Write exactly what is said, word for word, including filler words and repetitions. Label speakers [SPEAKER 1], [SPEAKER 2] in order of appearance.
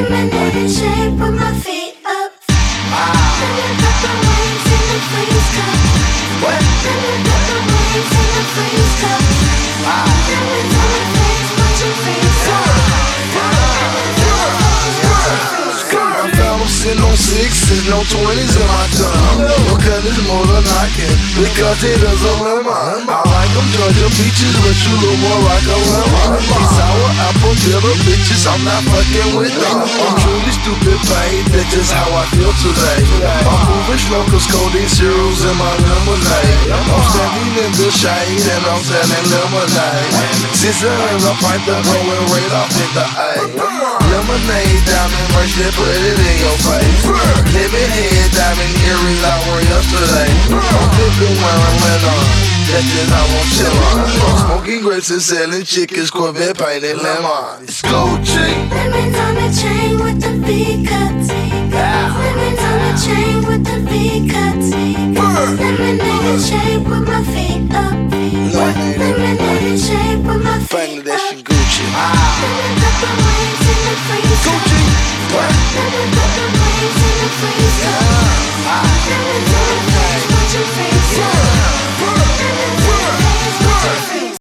[SPEAKER 1] Lemonade shape with my feet up. Then you got the waves in the freeze cup.
[SPEAKER 2] What?
[SPEAKER 1] Then you got the waves in the freeze cup. Diamonds on your face, watching freeze up.
[SPEAKER 2] I found them sitting on sixes, no twenties in my tongue. Because it's more than I can, because it is a lemon. I like them Georgia peaches, but you look more like a lemon. These sour apple bitter bitches, I'm not fucking with them. I'm truly stupid, pain, that's just how I feel today. I'm moving slow, cause codeine cereals in my lemonade. I'm standing in the shade, and I'm selling lemonade. Sizzling up right the going right off in the A. Lemonade, diamond bracelet, put it in your face. Lemon head, diamond earrings I wore yesterday. I'm flipping wearing lemon, that's just how I'm chillin'. Smoking grapes and selling chickens, Corvette painted lemon. It's Gucci.
[SPEAKER 1] Lemons on the chain with the V cuts. Lemons on the chain with the V cuts. Lemonade shape with my feet up. Lemonade shape with my feet up.
[SPEAKER 2] Bangladeshi Gucci.
[SPEAKER 1] Then you